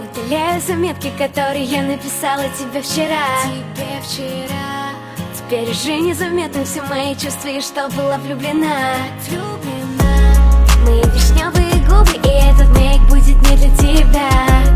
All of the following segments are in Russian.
Удаляю заметки, которые я написала тебе вчера. Теперь уже незаметны все мои чувства, и что была влюблена. Мои вишневые губы, и этот миг будет не для тебя.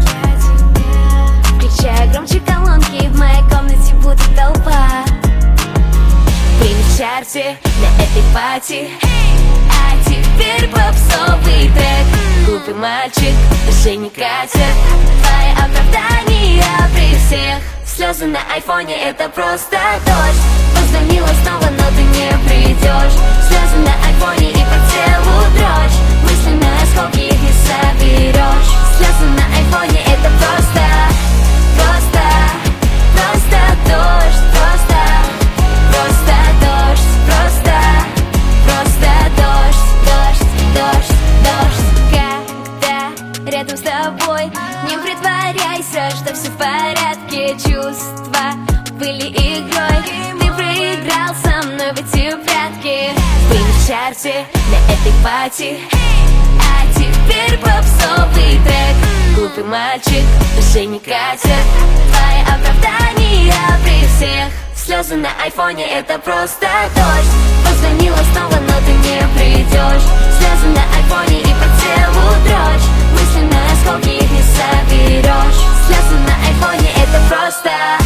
Включаю громче колонки, в моей комнате будет толпа. Примечайте на этой пати, а теперь попсовый трек. Глупый мальчик, уже не катят твои оправдания при всех. Слезы на айфоне, это просто дождь. Позвонила снова, но ты не придешь. Слезы на айфоне и по телу дрожь. Мысли на осколки, их не соберешь. Слезы на айфоне, это просто дождь. Просто дождь. Когда рядом с тобой, не притворяйся, что все в порядке. Чувства были игрой, ты проиграл со мной в эти прятки. Вы в чарте на этой пати, а теперь попсовый трек. Глупый мальчик, уже не катят твои оправдания при всех. Слезы на айфоне, это просто дождь. Позвонила снова, но ты не придешь. Слезы на айфоне и по телу дрожь. Мысли на осколки, их не соберешь. Слезы на айфоне, это просто